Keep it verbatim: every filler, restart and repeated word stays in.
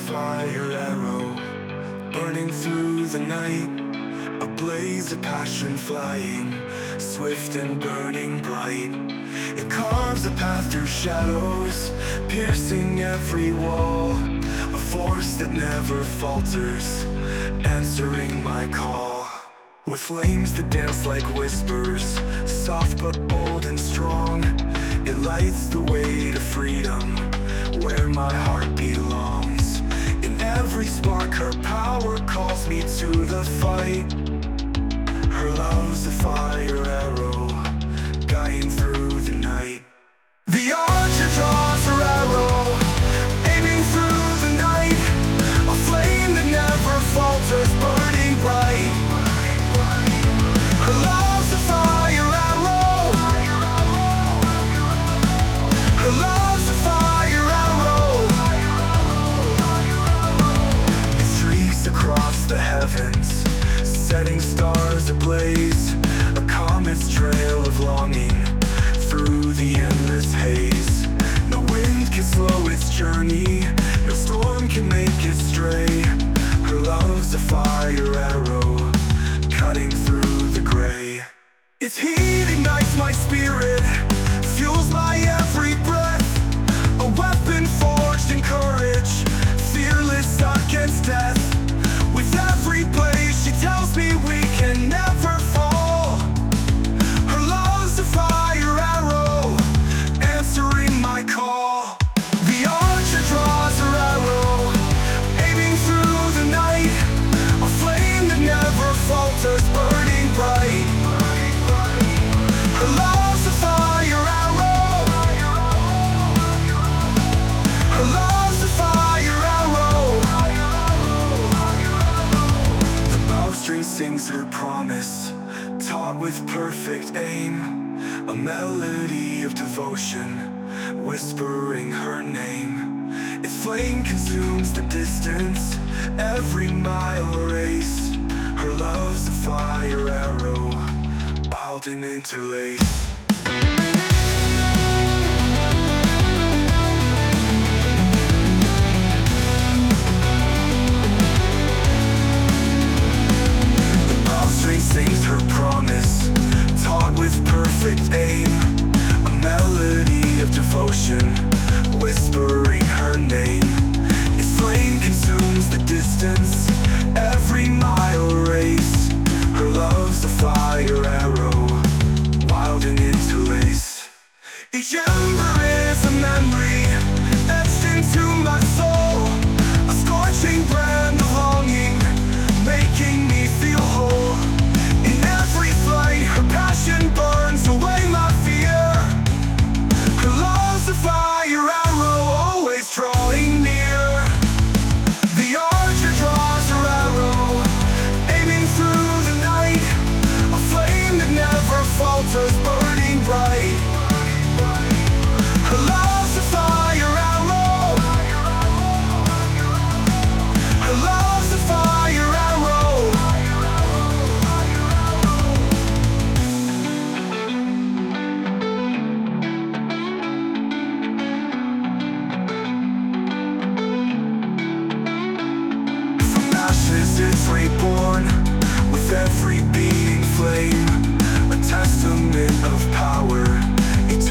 fire arrow, burning through the night, a blaze of passion flying, swift and burning bright. It carves a path through shadows, piercing every wall, a force that never falters, answering my call. With flames that dance like whispers, soft but bold and strong, it lights the way to freedom, where my heart belongs. In every spark her power calls me to the fight. Her love's a fire arrow, guiding through the night. The archer draws her arrow, aiming through the night, a flame that never falters, burning bright. Her love's a fire arrow, her love's a fire arrow. It streaks across the heavens, setting stars ablaze, a comet's trail of longing through the endless haze. No wind can slow its journey, no storm can make it stray. Her love's a fire arrow, cutting through the gray. Its heat ignites my spirit, fuels my every breath, a weapon forged in courage, fearless against death. With every blaze she tells me we can never fall. Her love's a fire arrow, answering my call. The archer draws her arrow, aiming through the night, a flame that never falters, burning bright. Her love's a fire arrow, her love's a fire arrow. The bowstring sings her promise, taught with perfect aim, a melody of devotion, whispering her name. Its flame consumes the distance, every mile race. Her love's a fire arrow, wild and interlaced. Sings her promise, taught with perfect aim, a melody of devotion, whispering her name. Its flame consumes the distance, every mile race. Her love's a fire arrow, wild and interlaced. Each ember is a memory, etched into my soul, a scorching brand of longing, making me feel whole. Her passion burns away my fear. Her love's a fire arrow, always drawing near. The archer draws her arrow, aiming through the night, a flame that never falters, burning bright. Her love's a fire arrow, her love's a fire arrow. It's reborn with every beat.